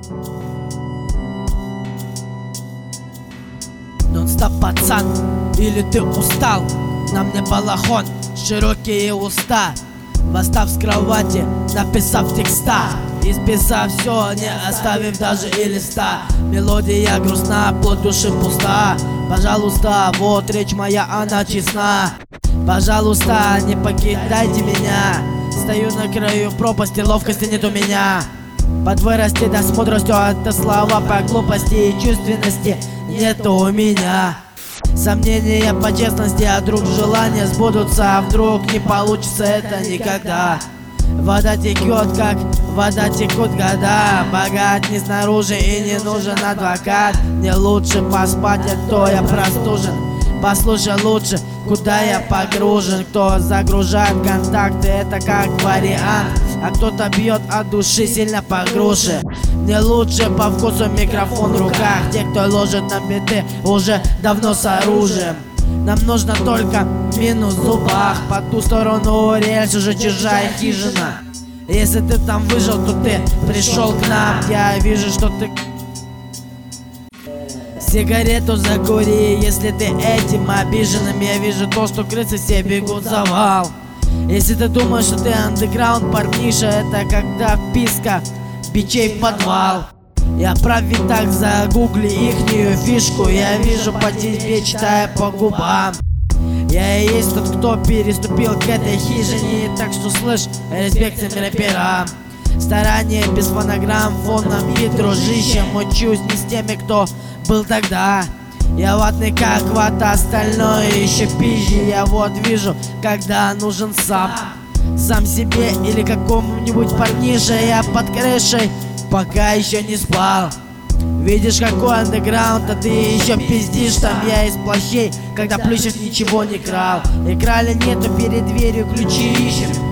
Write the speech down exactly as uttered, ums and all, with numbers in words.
Нон-стоп, пацан, или ты устал? На мне балахон, широкие уста. Восстав с кровати, написав текста, исписав все, не оставив даже и листа. Мелодия грустна, плоть души пуста. Пожалуйста, вот речь моя, она честна. Пожалуйста, не покидайте меня. Стою на краю пропасти, ловкости нет у меня. Под вырасти да с мудростью, это слова по глупости и чувственности нет у меня. Сомнения по честности, а вдруг желания сбудутся, а вдруг не получится это никогда. Вода текет, как вода текут года. Богат не снаружи и не нужен адвокат. Мне лучше поспать, а то я простужен. Послушай лучше, куда я погружен. Кто загружает контакты, это как вариант. А кто-то бьет от души сильно по груши. Мне лучше по вкусу микрофон в руках. Те, кто ложит на биты, уже давно с оружием. Нам нужно только минус в зубах. По ту сторону рельс уже чужая хижина. Если ты там выжил, то ты пришел к нам. Я вижу, что ты... Сигарету закури, если ты этим обиженным. Я вижу то, что крысы все бегут в завал. Если ты думаешь, что ты андеграунд, парниша, это когда вписка бичей в подвал. Я прав, ведь так загугли ихнюю фишку. Я вижу по тебе, читая по губам. Я и есть тот, кто переступил к этой хижине. Так что слышь, респект всем рэперам. Старание без фонограмм, фоном и дружище. Мучусь не с теми, кто был тогда. Я ватный как вата, остальное еще пизже. Я вот вижу, когда нужен сам. Сам себе или какому-нибудь парнише. Я под крышей, пока еще не спал. Видишь, какой андеграунд, а ты еще пиздишь. Там я из плащей, когда Плющев ничего не крал. И краля нету, перед дверью ключи ищем.